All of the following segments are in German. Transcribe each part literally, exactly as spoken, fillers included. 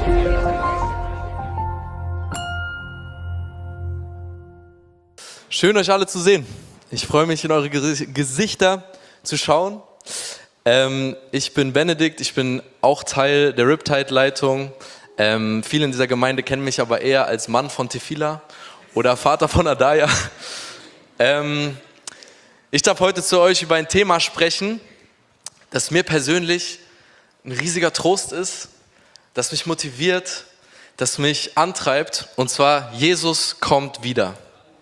Schön, euch alle zu sehen. Ich freue mich, in eure Gesichter zu schauen. Ähm, ich bin Benedikt, ich bin auch Teil der Riptide-Leitung. Ähm, viele in dieser Gemeinde kennen mich aber eher als Mann von Tefila oder Vater von Adaya. Ähm, ich darf heute zu euch über ein Thema sprechen, das mir persönlich ein riesiger Trost ist, das mich motiviert, das mich antreibt, und zwar: Jesus kommt wieder.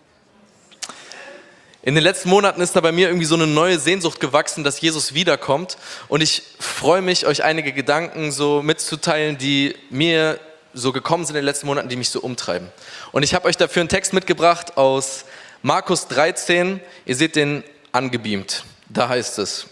In den letzten Monaten ist da bei mir irgendwie so eine neue Sehnsucht gewachsen, dass Jesus wiederkommt, und ich freue mich, euch einige Gedanken so mitzuteilen, die mir so gekommen sind in den letzten Monaten, die mich so umtreiben. Und ich habe euch dafür einen Text mitgebracht aus Markus dreizehn, ihr seht den angebeamt, da heißt es: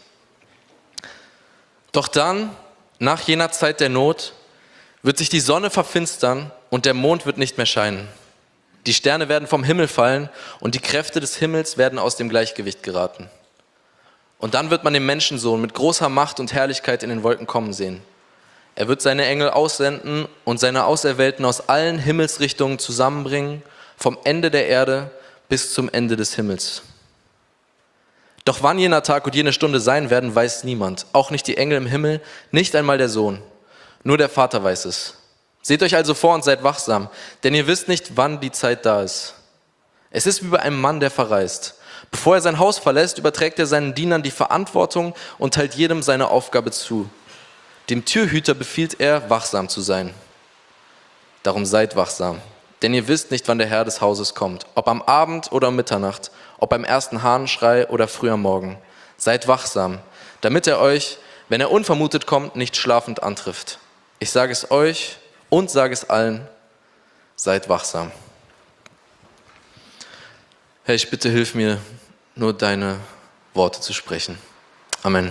Doch dann, nach jener Zeit der Not, wird sich die Sonne verfinstern und der Mond wird nicht mehr scheinen. Die Sterne werden vom Himmel fallen und die Kräfte des Himmels werden aus dem Gleichgewicht geraten. Und dann wird man den Menschensohn mit großer Macht und Herrlichkeit in den Wolken kommen sehen. Er wird seine Engel aussenden und seine Auserwählten aus allen Himmelsrichtungen zusammenbringen, vom Ende der Erde bis zum Ende des Himmels. Doch wann jener Tag und jene Stunde sein werden, weiß niemand, auch nicht die Engel im Himmel, nicht einmal der Sohn. Nur der Vater weiß es. Seht euch also vor und seid wachsam, denn ihr wisst nicht, wann die Zeit da ist. Es ist wie bei einem Mann, der verreist. Bevor er sein Haus verlässt, überträgt er seinen Dienern die Verantwortung und teilt jedem seine Aufgabe zu. Dem Türhüter befiehlt er, wachsam zu sein. Darum seid wachsam, denn ihr wisst nicht, wann der Herr des Hauses kommt, ob am Abend oder um Mitternacht, ob beim ersten Hahnenschrei oder früh am Morgen. Seid wachsam, damit er euch, wenn er unvermutet kommt, nicht schlafend antrifft. Ich sage es euch und sage es allen: Seid wachsam. Herr, ich bitte, hilf mir, nur deine Worte zu sprechen. Amen.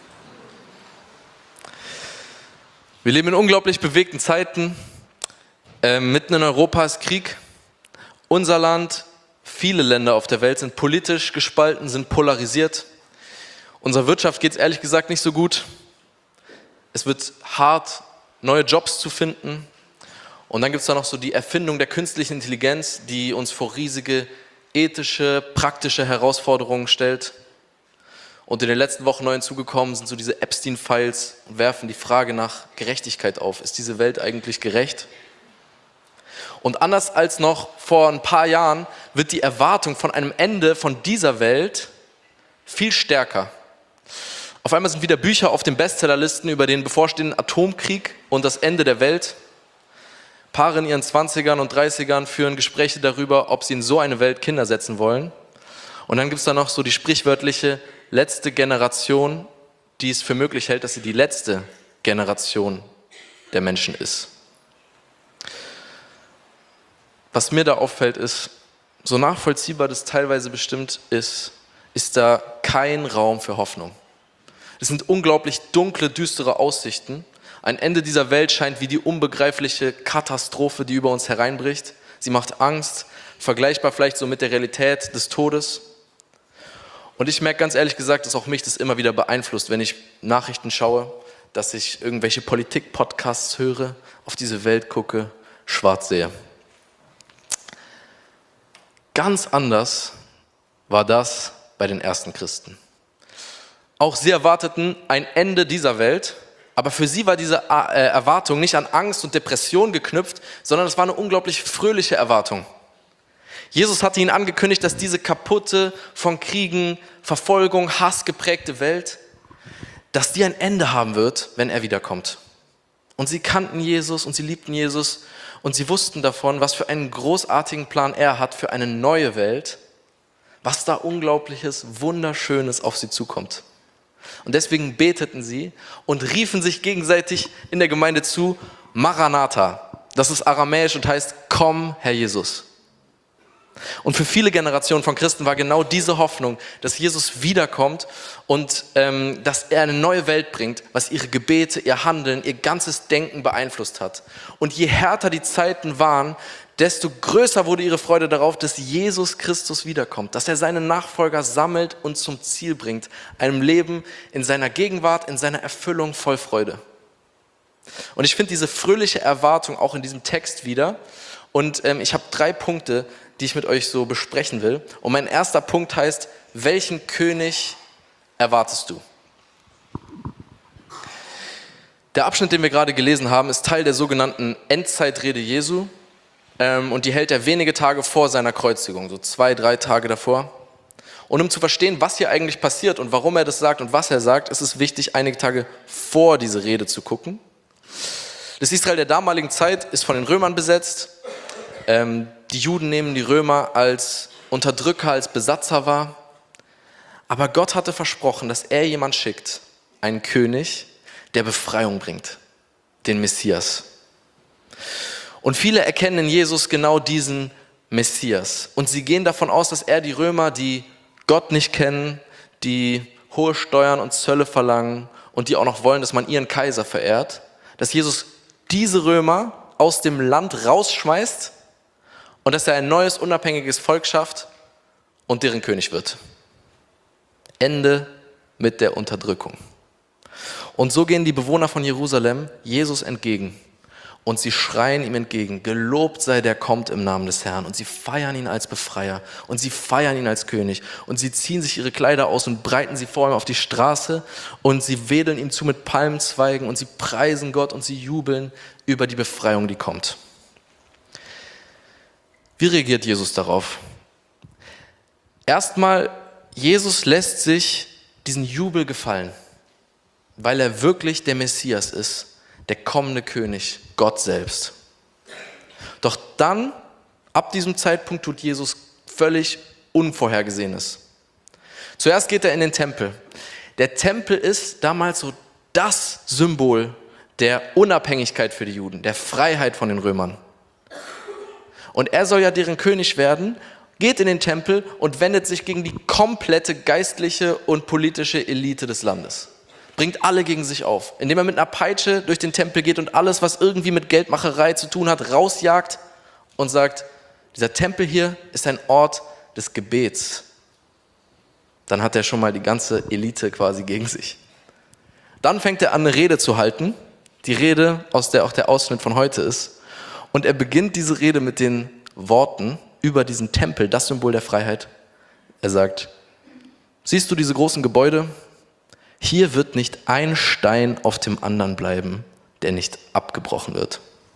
Wir leben in unglaublich bewegten Zeiten. Ähm, mitten in Europa ist Krieg. Unser Land, viele Länder auf der Welt sind politisch gespalten, sind polarisiert. Unserer Wirtschaft geht es ehrlich gesagt nicht so gut. Es wird hart, neue Jobs zu finden. Und dann gibt es da noch so die Erfindung der künstlichen Intelligenz, die uns vor riesige ethische, praktische Herausforderungen stellt. Und in den letzten Wochen neu hinzugekommen sind so diese Epstein-Files und werfen die Frage nach Gerechtigkeit auf. Ist diese Welt eigentlich gerecht? Und anders als noch vor ein paar Jahren wird die Erwartung von einem Ende von dieser Welt viel stärker. Auf einmal sind wieder Bücher auf den Bestsellerlisten über den bevorstehenden Atomkrieg und das Ende der Welt. Paare in ihren zwanzigern und dreißigern führen Gespräche darüber, ob sie in so eine Welt Kinder setzen wollen. Und dann gibt es da noch so die sprichwörtliche letzte Generation, die es für möglich hält, dass sie die letzte Generation der Menschen ist. Was mir da auffällt ist, so nachvollziehbar das teilweise bestimmt ist, ist da kein Raum für Hoffnung. Es sind unglaublich dunkle, düstere Aussichten. Ein Ende dieser Welt scheint wie die unbegreifliche Katastrophe, die über uns hereinbricht. Sie macht Angst, vergleichbar vielleicht so mit der Realität des Todes. Und ich merke ganz ehrlich gesagt, dass auch mich das immer wieder beeinflusst, wenn ich Nachrichten schaue, dass ich irgendwelche Politik-Podcasts höre, auf diese Welt gucke, schwarz sehe. Ganz anders war das bei den ersten Christen. Auch sie erwarteten ein Ende dieser Welt, aber für sie war diese Erwartung nicht an Angst und Depression geknüpft, sondern es war eine unglaublich fröhliche Erwartung. Jesus hatte ihnen angekündigt, dass diese kaputte, von Kriegen, Verfolgung, Hass geprägte Welt, dass die ein Ende haben wird, wenn er wiederkommt. Und sie kannten Jesus und sie liebten Jesus und sie wussten davon, was für einen großartigen Plan er hat für eine neue Welt, was da Unglaubliches, Wunderschönes auf sie zukommt. Und deswegen beteten sie und riefen sich gegenseitig in der Gemeinde zu: Maranatha. Das ist aramäisch und heißt: Komm, Herr Jesus. Und für viele Generationen von Christen war genau diese Hoffnung, dass Jesus wiederkommt und ähm, dass er eine neue Welt bringt, was ihre Gebete, ihr Handeln, ihr ganzes Denken beeinflusst hat. Und je härter die Zeiten waren, desto größer wurde ihre Freude darauf, dass Jesus Christus wiederkommt, dass er seine Nachfolger sammelt und zum Ziel bringt, einem Leben in seiner Gegenwart, in seiner Erfüllung voll Freude. Und ich finde diese fröhliche Erwartung auch in diesem Text wieder. Und ähm, ich habe drei Punkte, die ich mit euch so besprechen will. Und mein erster Punkt heißt, welchen König erwartest du? Der Abschnitt, den wir gerade gelesen haben, ist Teil der sogenannten Endzeitrede Jesu. Ähm, und die hält er wenige Tage vor seiner Kreuzigung, so zwei, drei Tage davor. Und um zu verstehen, was hier eigentlich passiert und warum er das sagt und was er sagt, ist es wichtig, einige Tage vor diese Rede zu gucken. Das Israel der damaligen Zeit ist von den Römern besetzt. Ähm, die Juden nehmen die Römer als Unterdrücker, als Besatzer wahr. Aber Gott hatte versprochen, dass er jemand schickt, einen König, der Befreiung bringt, den Messias. Und viele erkennen in Jesus genau diesen Messias. Und sie gehen davon aus, dass er die Römer, die Gott nicht kennen, die hohe Steuern und Zölle verlangen und die auch noch wollen, dass man ihren Kaiser verehrt, dass Jesus diese Römer aus dem Land rausschmeißt und dass er ein neues, unabhängiges Volk schafft und deren König wird. Ende mit der Unterdrückung. Und so gehen die Bewohner von Jerusalem Jesus entgegen und sie schreien ihm entgegen, gelobt sei der kommt im Namen des Herrn, und sie feiern ihn als Befreier und sie feiern ihn als König und sie ziehen sich ihre Kleider aus und breiten sie vor ihm auf die Straße und sie wedeln ihm zu mit Palmzweigen und sie preisen Gott und sie jubeln über die Befreiung, die kommt. Wie reagiert Jesus darauf? Erstmal, Jesus lässt sich diesen Jubel gefallen, weil er wirklich der Messias ist, der kommende König, Gott selbst. Doch dann, ab diesem Zeitpunkt, tut Jesus völlig Unvorhergesehenes. Zuerst geht er in den Tempel. Der Tempel ist damals so das Symbol der Unabhängigkeit für die Juden, der Freiheit von den Römern. Und er soll ja deren König werden, geht in den Tempel und wendet sich gegen die komplette geistliche und politische Elite des Landes. Bringt alle gegen sich auf, indem er mit einer Peitsche durch den Tempel geht und alles, was irgendwie mit Geldmacherei zu tun hat, rausjagt und sagt, dieser Tempel hier ist ein Ort des Gebets. Dann hat er schon mal die ganze Elite quasi gegen sich. Dann fängt er an, eine Rede zu halten, die Rede, aus der auch der Ausschnitt von heute ist. Und er beginnt diese Rede mit den Worten über diesen Tempel, das Symbol der Freiheit. Er sagt, siehst du diese großen Gebäude? Hier wird nicht ein Stein auf dem anderen bleiben, der nicht abgebrochen wird.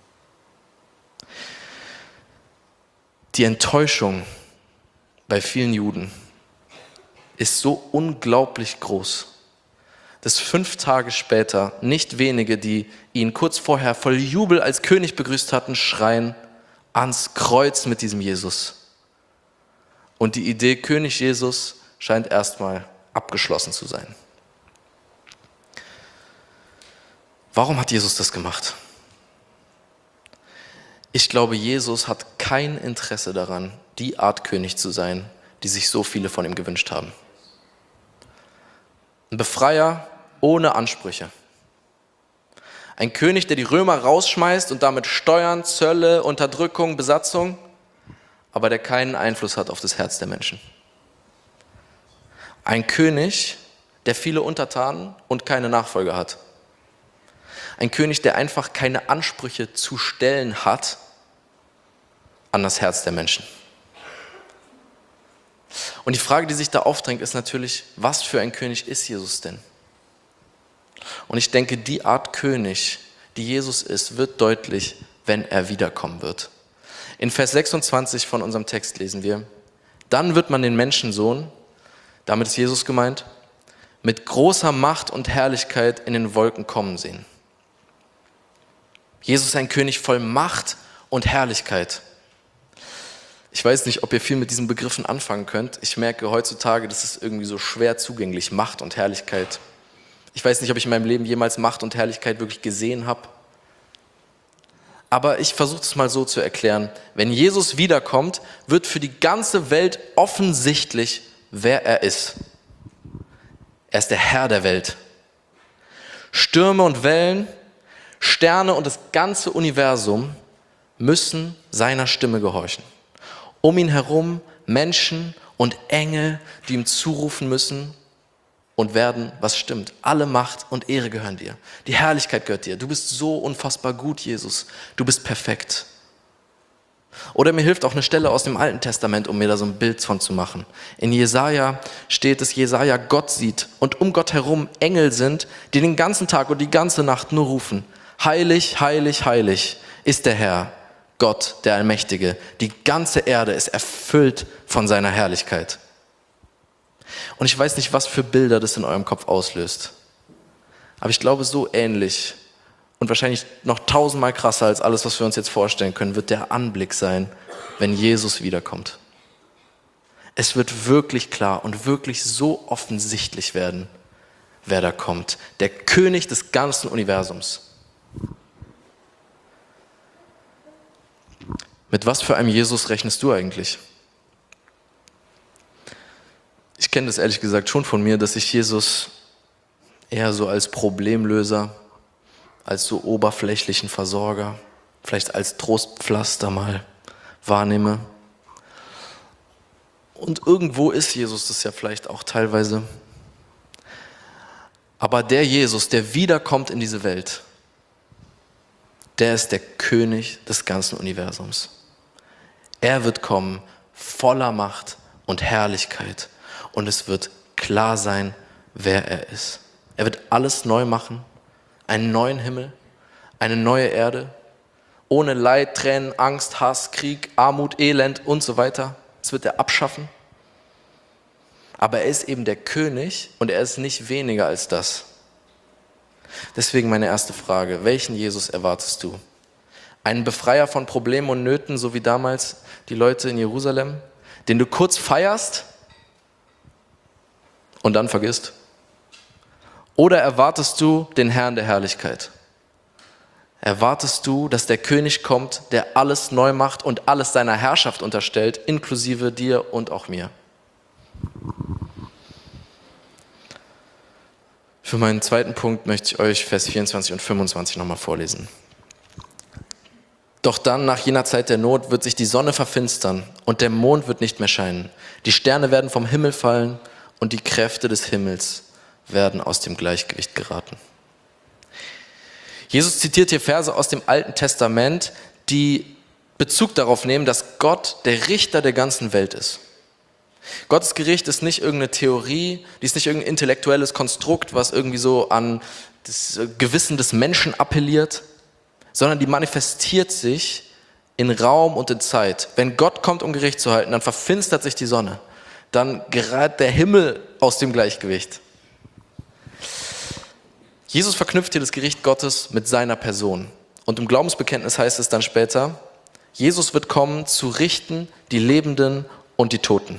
Die Enttäuschung bei vielen Juden ist so unglaublich groß, dass fünf Tage später nicht wenige, die ihn kurz vorher voll Jubel als König begrüßt hatten, schreien ans Kreuz mit diesem Jesus. Und die Idee König Jesus scheint erstmal abgeschlossen zu sein. Warum hat Jesus das gemacht? Ich glaube, Jesus hat kein Interesse daran, die Art König zu sein, die sich so viele von ihm gewünscht haben. Ein Befreier ohne Ansprüche. Ein König, der die Römer rausschmeißt und damit Steuern, Zölle, Unterdrückung, Besatzung, aber der keinen Einfluss hat auf das Herz der Menschen. Ein König, der viele Untertanen und keine Nachfolger hat. Ein König, der einfach keine Ansprüche zu stellen hat an das Herz der Menschen. Und die Frage, die sich da aufdrängt, ist natürlich, was für ein König ist Jesus denn? Und ich denke, die Art König, die Jesus ist, wird deutlich, wenn er wiederkommen wird. In Vers sechsundzwanzig von unserem Text lesen wir, dann wird man den Menschensohn, damit ist Jesus gemeint, mit großer Macht und Herrlichkeit in den Wolken kommen sehen. Jesus ist ein König voll Macht und Herrlichkeit. Ich weiß nicht, ob ihr viel mit diesen Begriffen anfangen könnt. Ich merke heutzutage, das ist irgendwie so schwer zugänglich, Macht und Herrlichkeit. Ich weiß nicht, ob ich in meinem Leben jemals Macht und Herrlichkeit wirklich gesehen habe. Aber ich versuche es mal so zu erklären. Wenn Jesus wiederkommt, wird für die ganze Welt offensichtlich, wer er ist. Er ist der Herr der Welt. Stürme und Wellen, Sterne und das ganze Universum müssen seiner Stimme gehorchen. Um ihn herum Menschen und Engel, die ihm zurufen müssen, und werden, was stimmt. Alle Macht und Ehre gehören dir. Die Herrlichkeit gehört dir. Du bist so unfassbar gut, Jesus. Du bist perfekt. Oder mir hilft auch eine Stelle aus dem Alten Testament, um mir da so ein Bild von zu machen. In Jesaja steht, dass Jesaja Gott sieht und um Gott herum Engel sind, die den ganzen Tag und die ganze Nacht nur rufen: Heilig, heilig, heilig ist der Herr, Gott, der Allmächtige. Die ganze Erde ist erfüllt von seiner Herrlichkeit. Und ich weiß nicht, was für Bilder das in eurem Kopf auslöst. Aber ich glaube, so ähnlich und wahrscheinlich noch tausendmal krasser als alles, was wir uns jetzt vorstellen können, wird der Anblick sein, wenn Jesus wiederkommt. Es wird wirklich klar und wirklich so offensichtlich werden, wer da kommt. Der König des ganzen Universums. Mit was für einem Jesus rechnest du eigentlich? Ich kenne das ehrlich gesagt schon von mir, dass ich Jesus eher so als Problemlöser, als so oberflächlichen Versorger, vielleicht als Trostpflaster mal wahrnehme. Und irgendwo ist Jesus das ja vielleicht auch teilweise. Aber der Jesus, der wiederkommt in diese Welt, der ist der König des ganzen Universums. Er wird kommen voller Macht und Herrlichkeit und es wird klar sein, wer er ist. Er wird alles neu machen. Einen neuen Himmel, eine neue Erde, ohne Leid, Tränen, Angst, Hass, Krieg, Armut, Elend und so weiter. Das wird er abschaffen. Aber er ist eben der König und er ist nicht weniger als das. Deswegen meine erste Frage: Welchen Jesus erwartest du? Einen Befreier von Problemen und Nöten, so wie damals die Leute in Jerusalem, den du kurz feierst und dann vergisst? Oder erwartest du den Herrn der Herrlichkeit? Erwartest du, dass der König kommt, der alles neu macht und alles seiner Herrschaft unterstellt, inklusive dir und auch mir? Für meinen zweiten Punkt möchte ich euch Vers vierundzwanzig und fünfundzwanzig nochmal vorlesen. Doch dann, nach jener Zeit der Not, wird sich die Sonne verfinstern und der Mond wird nicht mehr scheinen. Die Sterne werden vom Himmel fallen und die Kräfte des Himmels werden aus dem Gleichgewicht geraten. Jesus zitiert hier Verse aus dem Alten Testament, die Bezug darauf nehmen, dass Gott der Richter der ganzen Welt ist. Gottes Gericht ist nicht irgendeine Theorie, die ist nicht irgendein intellektuelles Konstrukt, was irgendwie so an das Gewissen des Menschen appelliert, sondern die manifestiert sich in Raum und in Zeit. Wenn Gott kommt, um Gericht zu halten, dann verfinstert sich die Sonne, dann gerät der Himmel aus dem Gleichgewicht. Jesus verknüpft hier das Gericht Gottes mit seiner Person. Und im Glaubensbekenntnis heißt es dann später: Jesus wird kommen, zu richten die Lebenden und die Toten.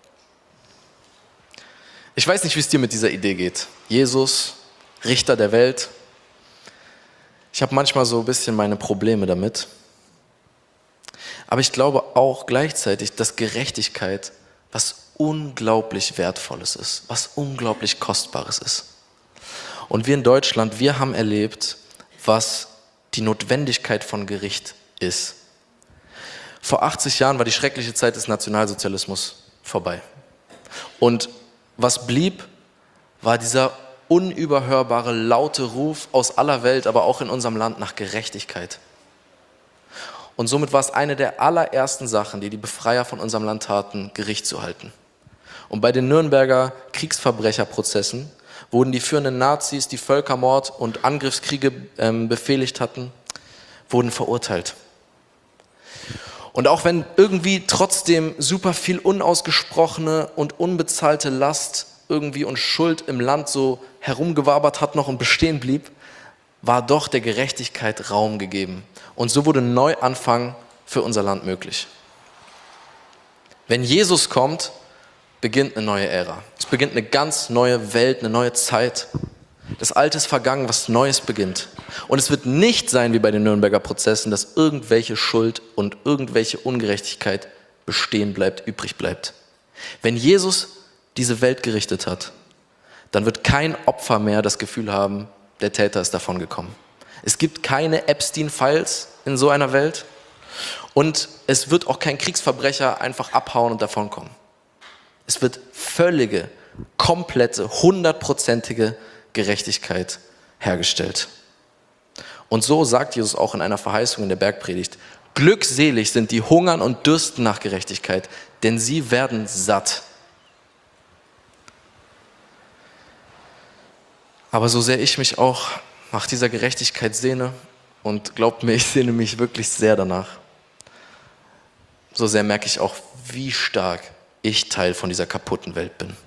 Ich weiß nicht, wie es dir mit dieser Idee geht. Jesus, Richter der Welt. Ich habe manchmal so ein bisschen meine Probleme damit. Aber ich glaube auch gleichzeitig, dass Gerechtigkeit was unglaublich Wertvolles ist, was unglaublich Kostbares ist. Und wir in Deutschland, wir haben erlebt, was die Notwendigkeit von Gericht ist. Vor achtzig Jahren war die schreckliche Zeit des Nationalsozialismus vorbei. Und was blieb, war dieser unüberhörbare, laute Ruf aus aller Welt, aber auch in unserem Land nach Gerechtigkeit. Und somit war es eine der allerersten Sachen, die die Befreier von unserem Land taten, Gericht zu halten. Und bei den Nürnberger Kriegsverbrecherprozessen wurden die führenden Nazis, die Völkermord und Angriffskriege ähm, befehligt hatten, wurden verurteilt. Und auch wenn irgendwie trotzdem super viel unausgesprochene und unbezahlte Last irgendwie und Schuld im Land so herumgewabert hat noch und bestehen blieb, war doch der Gerechtigkeit Raum gegeben. Und so wurde ein Neuanfang für unser Land möglich. Wenn Jesus kommt, beginnt eine neue Ära. Es beginnt eine ganz neue Welt, eine neue Zeit. Das Alte ist vergangen, was Neues beginnt. Und es wird nicht sein wie bei den Nürnberger Prozessen, dass irgendwelche Schuld und irgendwelche Ungerechtigkeit bestehen bleibt, übrig bleibt. Wenn Jesus diese Welt gerichtet hat, dann wird kein Opfer mehr das Gefühl haben, der Täter ist davon gekommen. Es gibt keine Epstein-Files in so einer Welt und es wird auch kein Kriegsverbrecher einfach abhauen und davonkommen. Es wird völlige komplette, hundertprozentige Gerechtigkeit hergestellt. Und so sagt Jesus auch in einer Verheißung in der Bergpredigt: Glückselig sind die hungern und dürsten nach Gerechtigkeit, denn sie werden satt. Aber so sehr ich mich auch nach dieser Gerechtigkeit sehne, und glaubt mir, ich sehne mich wirklich sehr danach, so sehr merke ich auch, wie stark ich Teil von dieser kaputten Welt bin.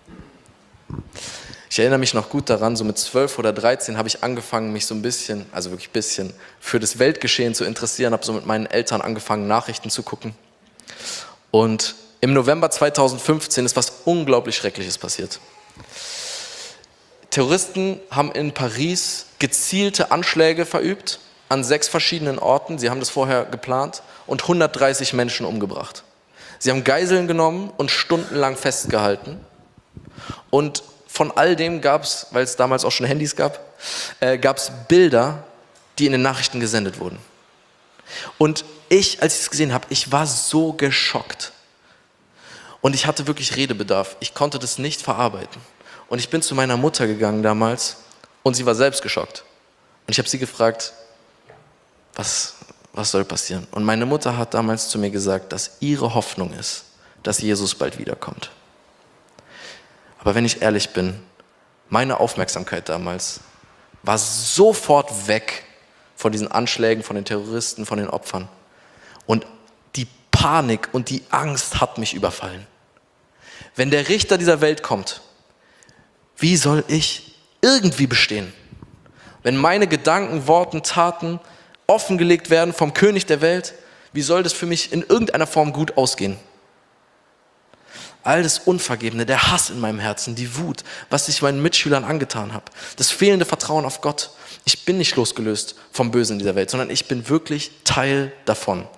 Ich erinnere mich noch gut daran, so mit zwölf oder dreizehn habe ich angefangen, mich so ein bisschen, also wirklich ein bisschen, für das Weltgeschehen zu interessieren, habe so mit meinen Eltern angefangen, Nachrichten zu gucken. Und im November zweitausendfünfzehn ist was unglaublich Schreckliches passiert. Terroristen haben in Paris gezielte Anschläge verübt an sechs verschiedenen Orten. Sie haben das vorher geplant und hundertdreißig Menschen umgebracht. Sie haben Geiseln genommen und stundenlang festgehalten. Und von all dem gab es, weil es damals auch schon Handys gab, äh, gab es Bilder, die in den Nachrichten gesendet wurden. Und ich, als ich es gesehen habe, ich war so geschockt. Und ich hatte wirklich Redebedarf. Ich konnte das nicht verarbeiten. Und ich bin zu meiner Mutter gegangen damals und sie war selbst geschockt. Und ich habe sie gefragt, was, was soll passieren? Und meine Mutter hat damals zu mir gesagt, dass ihre Hoffnung ist, dass Jesus bald wiederkommt. Aber wenn ich ehrlich bin, meine Aufmerksamkeit damals war sofort weg von diesen Anschlägen, von den Terroristen, von den Opfern. Und die Panik und die Angst hat mich überfallen. Wenn der Richter dieser Welt kommt, wie soll ich irgendwie bestehen? Wenn meine Gedanken, Worte, Taten offengelegt werden vom König der Welt, wie soll das für mich in irgendeiner Form gut ausgehen? All das Unvergebene, der Hass in meinem Herzen, die Wut, was ich meinen Mitschülern angetan habe, das fehlende Vertrauen auf Gott. Ich bin nicht losgelöst vom Bösen in dieser Welt, sondern ich bin wirklich Teil davon.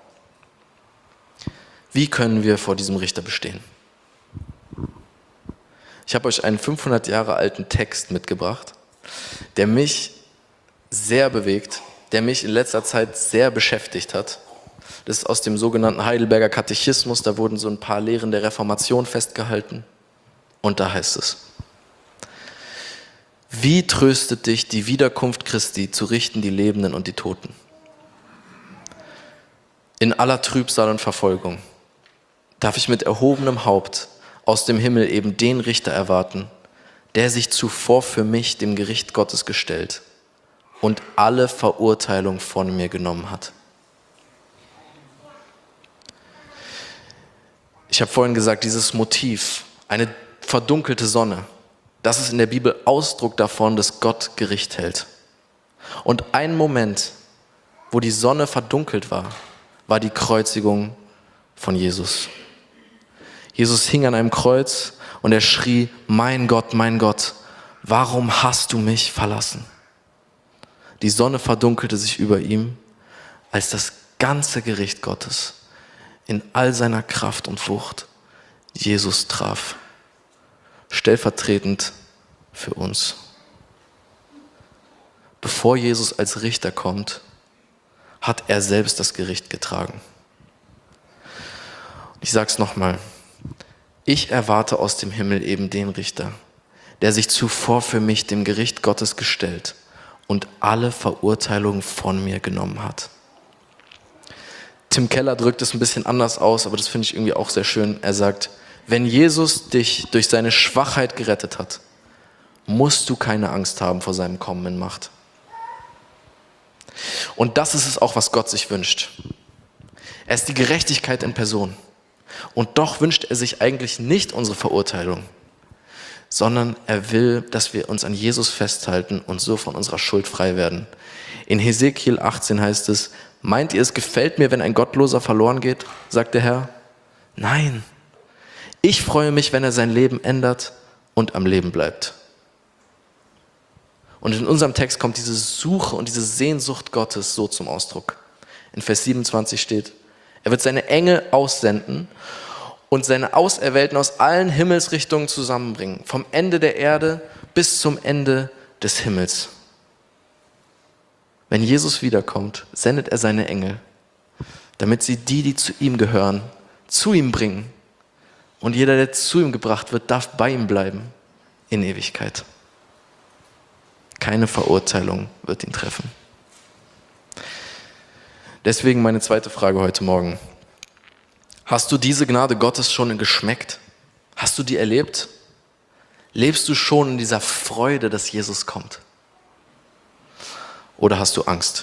Wie können wir vor diesem Richter bestehen? Ich habe euch einen fünfhundert Jahre alten Text mitgebracht, der mich sehr bewegt, der mich in letzter Zeit sehr beschäftigt hat. Das ist aus dem sogenannten Heidelberger Katechismus, da wurden so ein paar Lehren der Reformation festgehalten. Und da heißt es: Wie tröstet dich die Wiederkunft Christi, zu richten die Lebenden und die Toten? In aller Trübsal und Verfolgung darf ich mit erhobenem Haupt aus dem Himmel eben den Richter erwarten, der sich zuvor für mich dem Gericht Gottes gestellt und alle Verurteilung von mir genommen hat. Ich habe vorhin gesagt, dieses Motiv, eine verdunkelte Sonne, das ist in der Bibel Ausdruck davon, dass Gott Gericht hält. Und ein Moment, wo die Sonne verdunkelt war, war die Kreuzigung von Jesus. Jesus hing an einem Kreuz und er schrie: Mein Gott, mein Gott, warum hast du mich verlassen? Die Sonne verdunkelte sich über ihm, als das ganze Gericht Gottes in all seiner Kraft und Wucht Jesus traf, stellvertretend für uns. Bevor Jesus als Richter kommt, hat er selbst das Gericht getragen. Ich sage es nochmal: Ich erwarte aus dem Himmel eben den Richter, der sich zuvor für mich dem Gericht Gottes gestellt und alle Verurteilungen von mir genommen hat. Tim Keller drückt es ein bisschen anders aus, aber das finde ich irgendwie auch sehr schön. Er sagt: Wenn Jesus dich durch seine Schwachheit gerettet hat, musst du keine Angst haben vor seinem Kommen in Macht. Und das ist es auch, was Gott sich wünscht. Er ist die Gerechtigkeit in Person. Und doch wünscht er sich eigentlich nicht unsere Verurteilung, sondern er will, dass wir uns an Jesus festhalten und so von unserer Schuld frei werden. In Hesekiel achtzehn heißt es: Meint ihr, es gefällt mir, wenn ein Gottloser verloren geht, sagt der Herr? Nein, ich freue mich, wenn er sein Leben ändert und am Leben bleibt. Und in unserem Text kommt diese Suche und diese Sehnsucht Gottes so zum Ausdruck. In Vers siebenundzwanzig steht: Er wird seine Engel aussenden und seine Auserwählten aus allen Himmelsrichtungen zusammenbringen, vom Ende der Erde bis zum Ende des Himmels. Wenn Jesus wiederkommt, sendet er seine Engel, damit sie die, die zu ihm gehören, zu ihm bringen Und jeder, der zu ihm gebracht wird, darf bei ihm bleiben in Ewigkeit. Keine Verurteilung wird ihn treffen. Deswegen meine zweite Frage heute Morgen. Hast du diese Gnade Gottes schon geschmeckt? Hast du die erlebt? Lebst du schon in dieser Freude, dass Jesus kommt? Oder hast du Angst?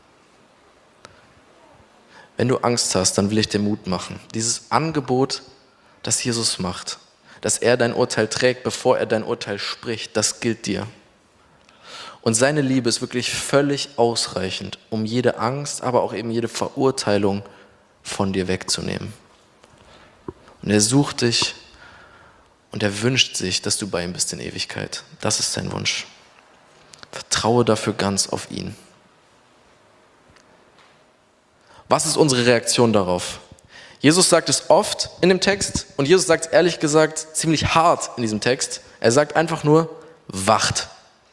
Wenn du Angst hast, dann will ich dir Mut machen. Dieses Angebot, das Jesus macht, dass er dein Urteil trägt, bevor er dein Urteil spricht, das gilt dir. Und seine Liebe ist wirklich völlig ausreichend, um jede Angst, aber auch eben jede Verurteilung von dir wegzunehmen. Und er sucht dich und er wünscht sich, dass du bei ihm bist in Ewigkeit. Das ist sein Wunsch. Vertraue dafür ganz auf ihn. Was ist unsere Reaktion darauf? Jesus sagt es oft in dem Text und Jesus sagt es ehrlich gesagt ziemlich hart in diesem Text. Er sagt einfach nur, wacht.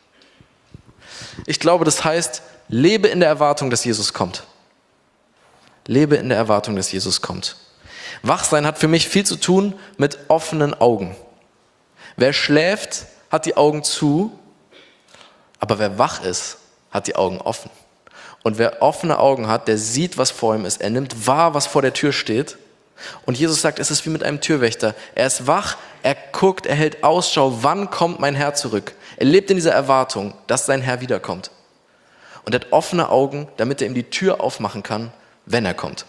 Ich glaube, das heißt, lebe in der Erwartung, dass Jesus kommt. Lebe in der Erwartung, dass Jesus kommt. Wachsein hat für mich viel zu tun mit offenen Augen. Wer schläft, hat die Augen zu, aber wer wach ist, hat die Augen offen. Und wer offene Augen hat, der sieht, was vor ihm ist. Er nimmt wahr, was vor der Tür steht. Und Jesus sagt, es ist wie mit einem Türwächter. Er ist wach, er guckt, er hält Ausschau, wann kommt mein Herr zurück? Er lebt in dieser Erwartung, dass sein Herr wiederkommt. Und er hat offene Augen, damit er ihm die Tür aufmachen kann, wenn er kommt.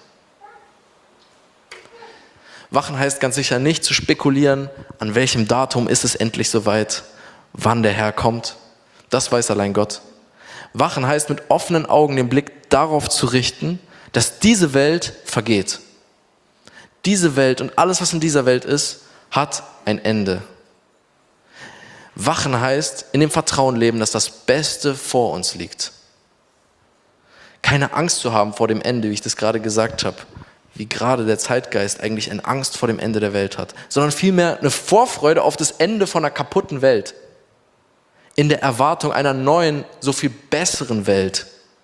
Wachen heißt ganz sicher nicht zu spekulieren, an welchem Datum ist es endlich soweit, wann der Herr kommt. Das weiß allein Gott. Wachen heißt mit offenen Augen den Blick darauf zu richten, dass diese Welt vergeht. Diese Welt und alles, was in dieser Welt ist, hat ein Ende. Wachen heißt in dem Vertrauen leben, dass das Beste vor uns liegt. Keine Angst zu haben vor dem Ende, wie ich das gerade gesagt habe, wie gerade der Zeitgeist eigentlich eine Angst vor dem Ende der Welt hat, sondern vielmehr eine Vorfreude auf das Ende von einer kaputten Welt. In der Erwartung einer neuen, so viel besseren Welt,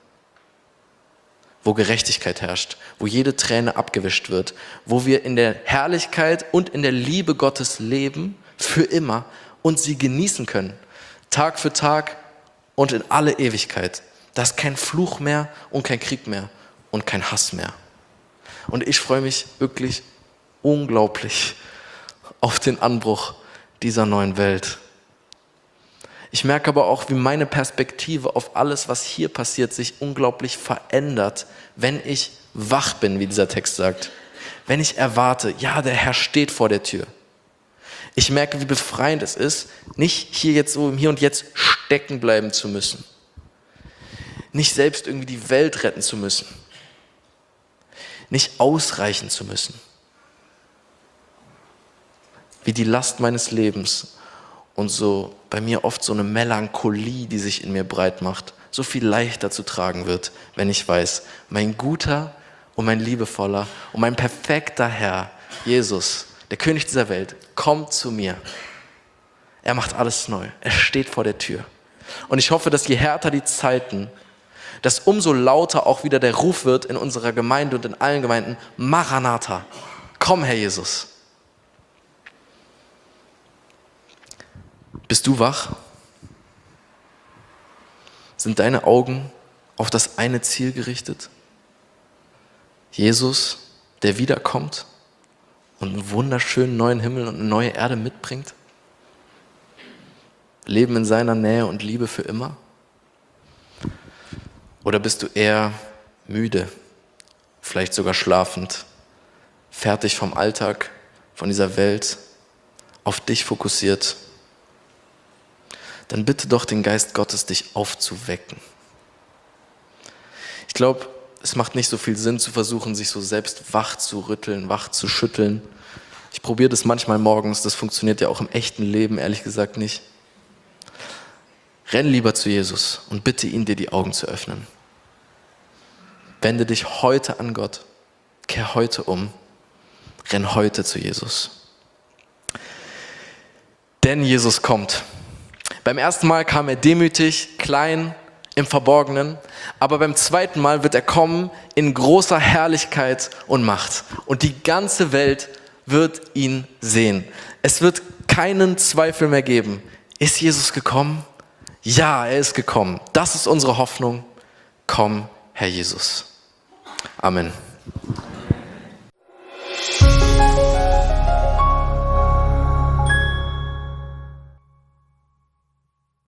wo Gerechtigkeit herrscht, wo jede Träne abgewischt wird, wo wir in der Herrlichkeit und in der Liebe Gottes leben, für immer, und sie genießen können, Tag für Tag und in alle Ewigkeit. Da ist kein Fluch mehr und kein Krieg mehr und kein Hass mehr. Und ich freue mich wirklich unglaublich auf den Anbruch dieser neuen Welt. Ich merke aber auch, wie meine Perspektive auf alles, was hier passiert, sich unglaublich verändert, wenn ich wach bin, wie dieser Text sagt. Wenn ich erwarte, ja, der Herr steht vor der Tür. Ich merke, wie befreiend es ist, nicht hier jetzt so im Hier und Jetzt stecken bleiben zu müssen. Nicht selbst irgendwie die Welt retten zu müssen. Nicht ausreichen zu müssen. Wie die Last meines Lebens und so bei mir oft so eine Melancholie, die sich in mir breit macht, so viel leichter zu tragen wird, wenn ich weiß, mein guter und mein liebevoller und mein perfekter Herr, Jesus, der König dieser Welt, kommt zu mir. Er macht alles neu. Er steht vor der Tür. Und ich hoffe, dass je härter die Zeiten, dass umso lauter auch wieder der Ruf wird in unserer Gemeinde und in allen Gemeinden, Maranatha, komm Herr Jesus. Bist du wach? Sind deine Augen auf das eine Ziel gerichtet? Jesus, der wiederkommt und einen wunderschönen neuen Himmel und eine neue Erde mitbringt? Leben in seiner Nähe und Liebe für immer? Oder bist du eher müde, vielleicht sogar schlafend, fertig vom Alltag, von dieser Welt, auf dich fokussiert? Dann bitte doch den Geist Gottes, dich aufzuwecken. Ich glaube, es macht nicht so viel Sinn zu versuchen, sich so selbst wach zu rütteln, wach zu schütteln. Ich probiere das manchmal morgens, das funktioniert ja auch im echten Leben, ehrlich gesagt nicht. Renn lieber zu Jesus und bitte ihn, dir die Augen zu öffnen. Wende dich heute an Gott, kehr heute um, renn heute zu Jesus. Denn Jesus kommt. Beim ersten Mal kam er demütig, klein, im Verborgenen, aber beim zweiten Mal wird er kommen in großer Herrlichkeit und Macht. Und die ganze Welt wird ihn sehen. Es wird keinen Zweifel mehr geben. Ist Jesus gekommen? Ja, er ist gekommen. Das ist unsere Hoffnung. Komm, Herr Jesus. Amen.